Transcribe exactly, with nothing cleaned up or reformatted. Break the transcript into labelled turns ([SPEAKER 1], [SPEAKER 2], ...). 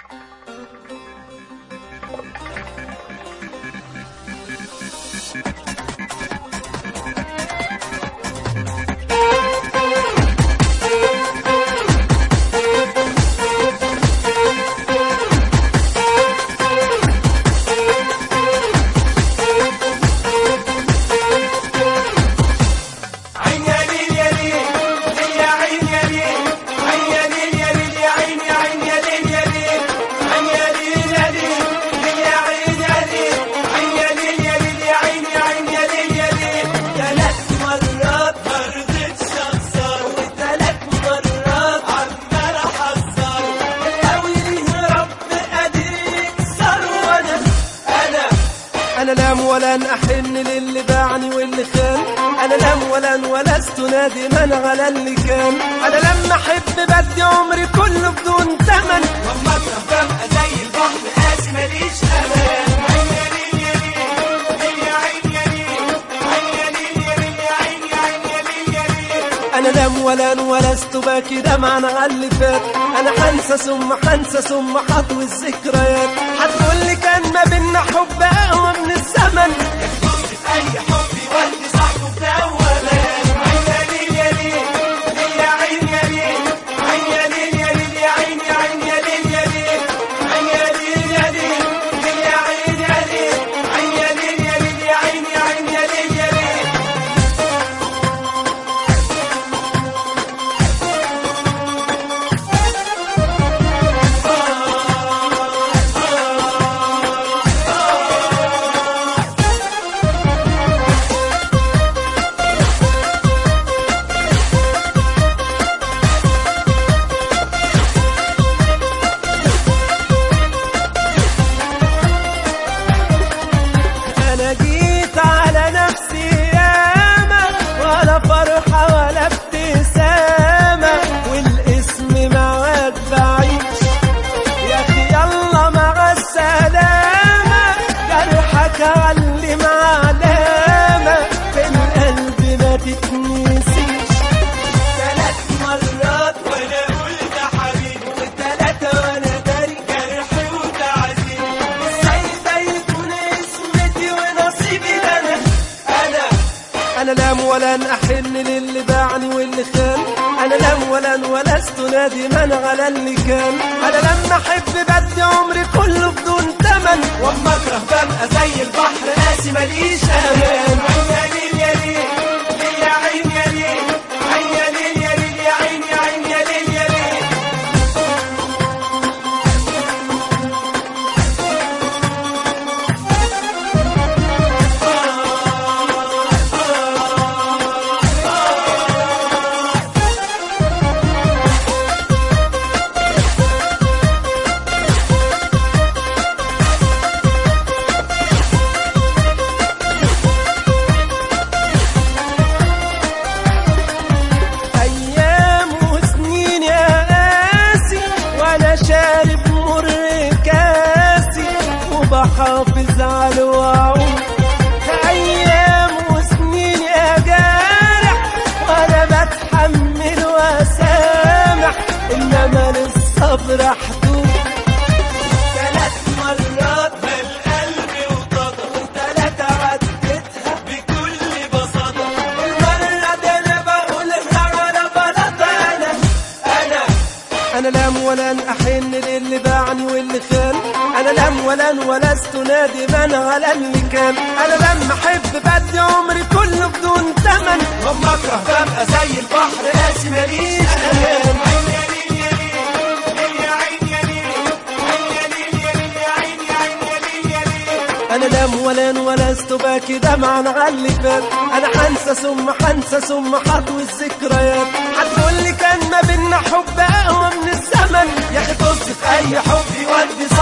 [SPEAKER 1] أنا لا ولن أحن للي باعني واللي خان، أنا لم ولن ولست نادما على اللي كان. أنا لما أحب بدي عمري كله بدون تمن،
[SPEAKER 2] لما أكره ببقى زي البحر قاسي ماليش أمان.
[SPEAKER 1] أنا لم ولن ولست باكي دمعا على اللي فات، أنا حنسى ثم حنسى ثم حطوي الذكريات. هتقولي كان ما بينا حب أقوى من الزمن،
[SPEAKER 2] يخلص في أي حب يودي صاحبه في دوامات. عين يا ليل يا ليل يا عين يا ليل يا ليل يا عين يا ليل يا ليل يا عين يا ليل يا ليل يا عين يا ليل يا ليل يا ليل يا عين يا ليل يا ليل يا عين يا عين يا ليل يا ليل.
[SPEAKER 1] أنا جيت على نفسي ياما ولا فرحة ولا ابتسامة، والاسم معاك بعيش يا أخي يلا مع السلامة. جرحك علم علامة في القلب ما تتنسيش.
[SPEAKER 2] ثلاث مرات وانا قلت حبيبي، والتلاتة وانا داري جرحي وتعذيبي. ازاي ده يكون اسمتي ونصيبي ده انا انا
[SPEAKER 1] أنا لم ولن أحن للي باعني واللي خان، أنا لم ولن ولست نادما على اللي كان. أنا لما أحب بدي عمري كله بدون تمن،
[SPEAKER 2] واما اكره ببقى زي البحر قاسي ماليش امان. عين يا ليل يا ليل يا عين يا ليل عين يا ليل يا ليل يا عين يا عين يا ليل يا ليل.
[SPEAKER 1] أيام وسنين يا قاسي وأنا شارب مر كاسي وبحافظ على الوعود. أيام وسنين يا جارح وأنا بتحمل وأسامح، إنما للصبر حدود.
[SPEAKER 2] ثلاث مرات بالقلب وطاطا، وثلاثة عدتها بكل بساطة. المرة دي أنا بقولها على بلاطة. أنا أنا
[SPEAKER 1] أنا لم ولن أحن للي باعني واللي خان، أنا لم ولن ولست نادما على اللي كان. أنا لما أحب بدي عمري كله بدون تمن،
[SPEAKER 2] واما اكره ببقى زي البحر قاسي ماليش امان. عين يا ليل يا ليل يا عين يا ليل عين يا ليل يا ليل يا عين يا عين يا ليل يا ليل.
[SPEAKER 1] أنا لم ولن ولست باكي دمعا على اللي فات، أنا حنسى ثم حنسى ثم حطوي الذكريات. هتقولي كان ما بينا حب أقوى من الزمن،
[SPEAKER 2] يا اخي طز في اي حب يودي